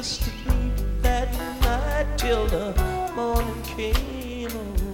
us to sleep that night till the morning came around.